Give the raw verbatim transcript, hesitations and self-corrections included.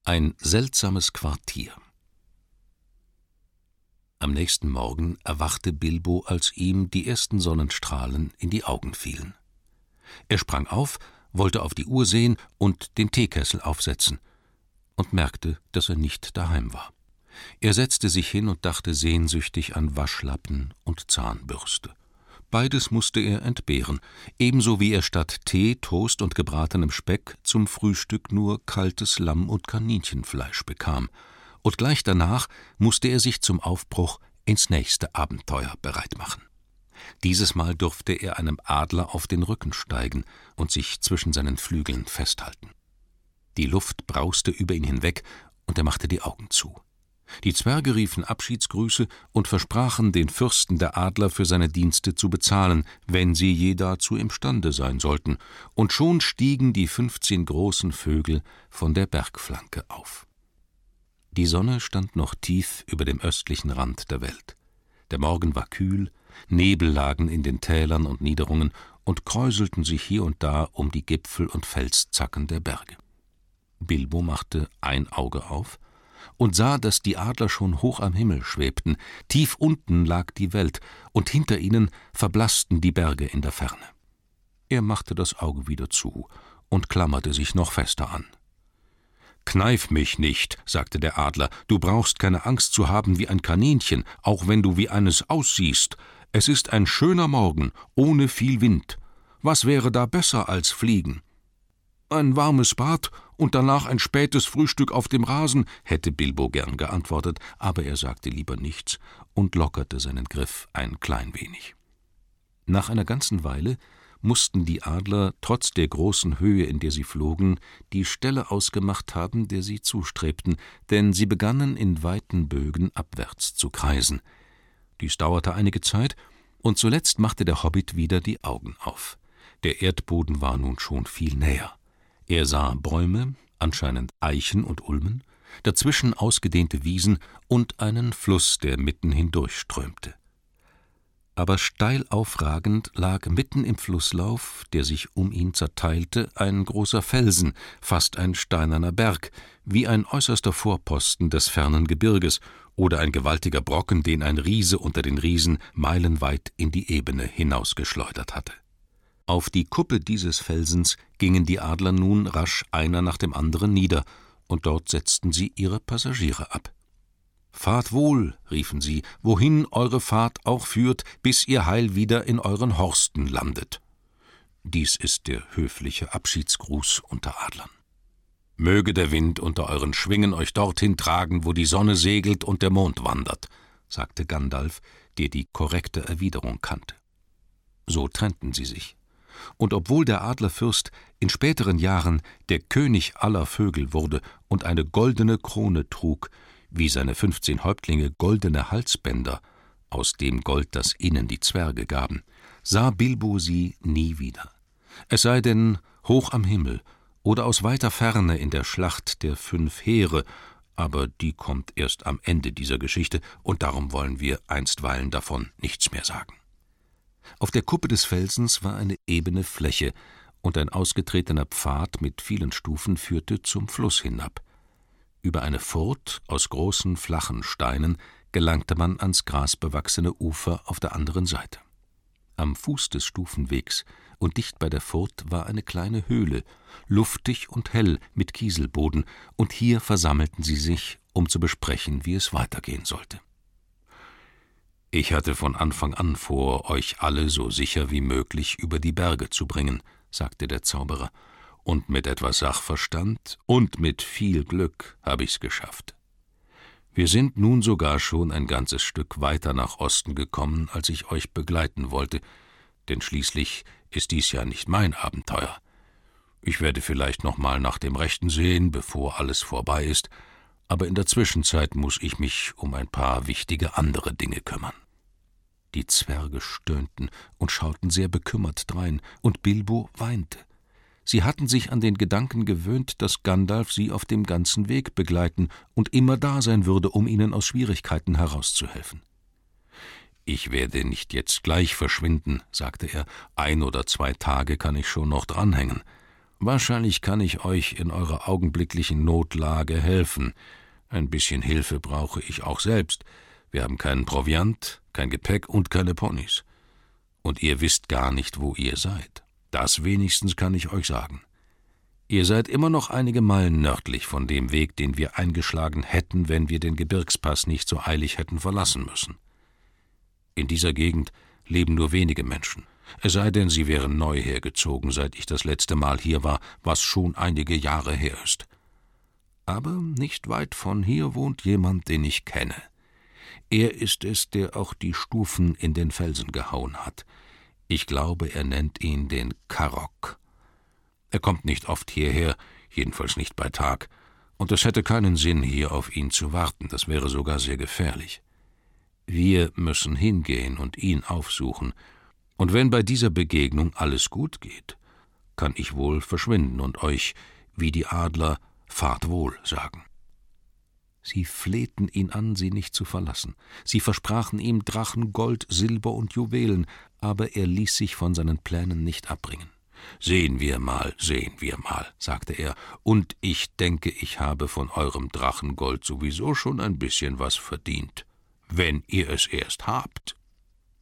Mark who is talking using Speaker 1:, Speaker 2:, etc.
Speaker 1: Ein seltsames Quartier. Am nächsten Morgen erwachte Bilbo, als ihm die ersten Sonnenstrahlen in die Augen fielen. Er sprang auf, wollte auf die Uhr sehen und den Teekessel aufsetzen und merkte, dass er nicht daheim war. Er setzte sich hin und dachte sehnsüchtig an Waschlappen und Zahnbürste. Beides musste er entbehren, ebenso wie er statt Tee, Toast und gebratenem Speck zum Frühstück nur kaltes Lamm- und Kaninchenfleisch bekam. Und gleich danach musste er sich zum Aufbruch ins nächste Abenteuer bereit machen. Dieses Mal durfte er einem Adler auf den Rücken steigen und sich zwischen seinen Flügeln festhalten. Die Luft brauste über ihn hinweg, und er machte die Augen zu. Die Zwerge riefen Abschiedsgrüße und versprachen, den Fürsten der Adler für seine Dienste zu bezahlen, wenn sie je dazu imstande sein sollten, und schon stiegen die fünfzehn großen Vögel von der Bergflanke auf. Die Sonne stand noch tief über dem östlichen Rand der Welt. Der Morgen war kühl, Nebel lagen in den Tälern und Niederungen und kräuselten sich hier und da um die Gipfel und Felszacken der Berge. Bilbo machte ein Auge auf und sah, dass die Adler schon hoch am Himmel schwebten. Tief unten lag die Welt, und hinter ihnen verblassten die Berge in der Ferne. Er machte das Auge wieder zu und klammerte sich noch fester an. »Kneif mich nicht«, sagte der Adler, »du brauchst keine Angst zu haben wie ein Kaninchen, auch wenn du wie eines aussiehst. Es ist ein schöner Morgen, ohne viel Wind. Was wäre da besser als Fliegen?« »Ein warmes Bad und danach ein spätes Frühstück auf dem Rasen«, hätte Bilbo gern geantwortet, aber er sagte lieber nichts und lockerte seinen Griff ein klein wenig. Nach einer ganzen Weile mussten die Adler, trotz der großen Höhe, in der sie flogen, die Stelle ausgemacht haben, der sie zustrebten, denn sie begannen in weiten Bögen abwärts zu kreisen. Dies dauerte einige Zeit, und zuletzt machte der Hobbit wieder die Augen auf. Der Erdboden war nun schon viel näher. Er sah Bäume, anscheinend Eichen und Ulmen, dazwischen ausgedehnte Wiesen und einen Fluss, der mitten hindurchströmte. Aber steil aufragend lag mitten im Flusslauf, der sich um ihn zerteilte, ein großer Felsen, fast ein steinerner Berg, wie ein äußerster Vorposten des fernen Gebirges oder ein gewaltiger Brocken, den ein Riese unter den Riesen meilenweit in die Ebene hinausgeschleudert hatte. Auf die Kuppe dieses Felsens gingen die Adler nun rasch einer nach dem anderen nieder, und dort setzten sie ihre Passagiere ab. »Fahrt wohl«, riefen sie, »wohin eure Fahrt auch führt, bis ihr heil wieder in euren Horsten landet.« Dies ist der höfliche Abschiedsgruß unter Adlern. »Möge der Wind unter euren Schwingen euch dorthin tragen, wo die Sonne segelt und der Mond wandert«, sagte Gandalf, der die korrekte Erwiderung kannte. So trennten sie sich. Und obwohl der Adlerfürst in späteren Jahren der König aller Vögel wurde und eine goldene Krone trug, wie seine fünfzehn Häuptlinge goldene Halsbänder, aus dem Gold, das ihnen die Zwerge gaben, sah Bilbo sie nie wieder. Es sei denn hoch am Himmel oder aus weiter Ferne in der Schlacht der fünf Heere, aber die kommt erst am Ende dieser Geschichte, und darum wollen wir einstweilen davon nichts mehr sagen. Auf der Kuppe des Felsens war eine ebene Fläche, und ein ausgetretener Pfad mit vielen Stufen führte zum Fluss hinab. Über eine Furt aus großen, flachen Steinen gelangte man ans grasbewachsene Ufer auf der anderen Seite. Am Fuß des Stufenwegs und dicht bei der Furt war eine kleine Höhle, luftig und hell mit Kieselboden, und hier versammelten sie sich, um zu besprechen, wie es weitergehen sollte. »Ich hatte von Anfang an vor, euch alle so sicher wie möglich über die Berge zu bringen«, sagte der Zauberer, »und mit etwas Sachverstand und mit viel Glück habe ich's geschafft. Wir sind nun sogar schon ein ganzes Stück weiter nach Osten gekommen, als ich euch begleiten wollte, denn schließlich ist dies ja nicht mein Abenteuer. Ich werde vielleicht noch mal nach dem Rechten sehen, bevor alles vorbei ist, aber in der Zwischenzeit muss ich mich um ein paar wichtige andere Dinge kümmern.« Die Zwerge stöhnten und schauten sehr bekümmert drein, und Bilbo weinte. Sie hatten sich an den Gedanken gewöhnt, dass Gandalf sie auf dem ganzen Weg begleiten und immer da sein würde, um ihnen aus Schwierigkeiten herauszuhelfen. »Ich werde nicht jetzt gleich verschwinden«, sagte er, »ein oder zwei Tage kann ich schon noch dranhängen. Wahrscheinlich kann ich euch in eurer augenblicklichen Notlage helfen. Ein bisschen Hilfe brauche ich auch selbst. Wir haben keinen Proviant, kein Gepäck und keine Ponys. Und ihr wisst gar nicht, wo ihr seid. Das wenigstens kann ich euch sagen. Ihr seid immer noch einige Meilen nördlich von dem Weg, den wir eingeschlagen hätten, wenn wir den Gebirgspass nicht so eilig hätten verlassen müssen. In dieser Gegend leben nur wenige Menschen, es sei denn, sie wären neu hergezogen, seit ich das letzte Mal hier war, was schon einige Jahre her ist. Aber nicht weit von hier wohnt jemand, den ich kenne. Er ist es, der auch die Stufen in den Felsen gehauen hat. Ich glaube, er nennt ihn den Karok. Er kommt nicht oft hierher, jedenfalls nicht bei Tag, und es hätte keinen Sinn, hier auf ihn zu warten, das wäre sogar sehr gefährlich. Wir müssen hingehen und ihn aufsuchen, und wenn bei dieser Begegnung alles gut geht, kann ich wohl verschwinden und euch, wie die Adler, Fahrt wohl sagen. Sie flehten ihn an, sie nicht zu verlassen. Sie versprachen ihm Drachen, Gold, Silber und Juwelen, aber er ließ sich von seinen Plänen nicht abbringen. »Sehen wir mal, sehen wir mal«, sagte er, »und ich denke, ich habe von eurem Drachengold sowieso schon ein bisschen was verdient, wenn ihr es erst habt.«